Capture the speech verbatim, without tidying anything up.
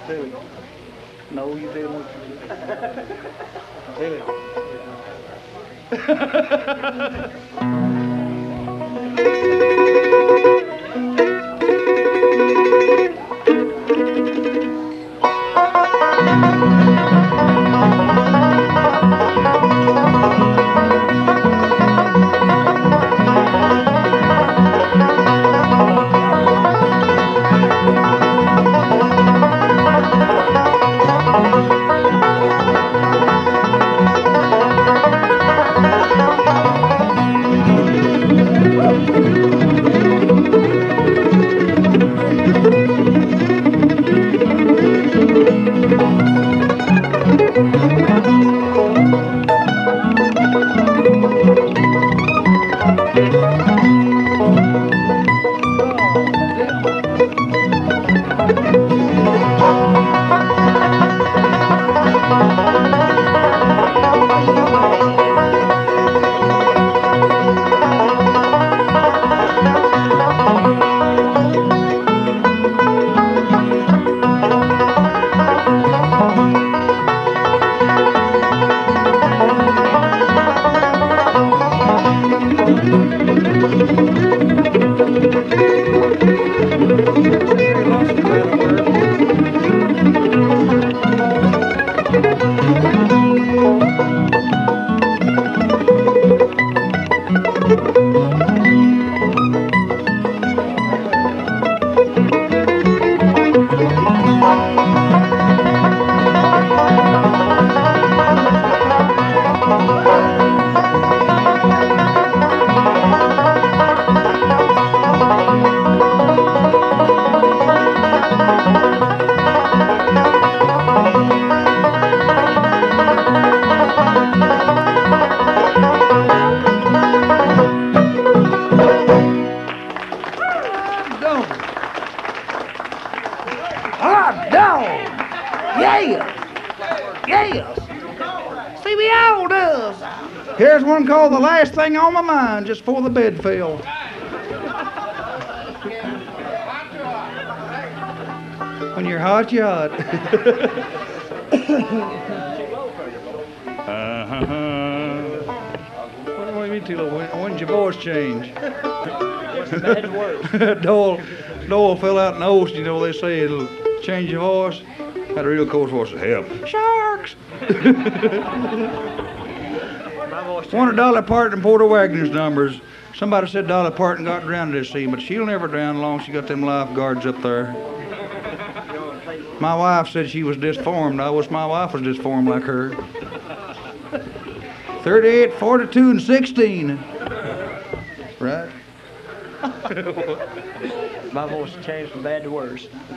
Really? No, you didn't. Really? Hot dog! Yeah! Yeah! See, we all does. Here's one called The Last Thing on My Mind, just before the bed fell. When you're hot, you're hot. uh-huh. What do you mean, Tilo? When, when'd your voice change? What's the bad word? Dole, Dole fell out in the ocean, you know, they say it'll change your voice. Had a real coarse voice. Help. Sharks! One of Dolly Parton and Porter Wagner's numbers. Somebody said Dolly Parton got drowned at this scene, but she'll never drown as long as she got them lifeguards up there. My wife said she was disformed. I wish my wife was disformed like her. thirty-eight, forty-two, and sixteen. Right? My voice changed from bad to worse.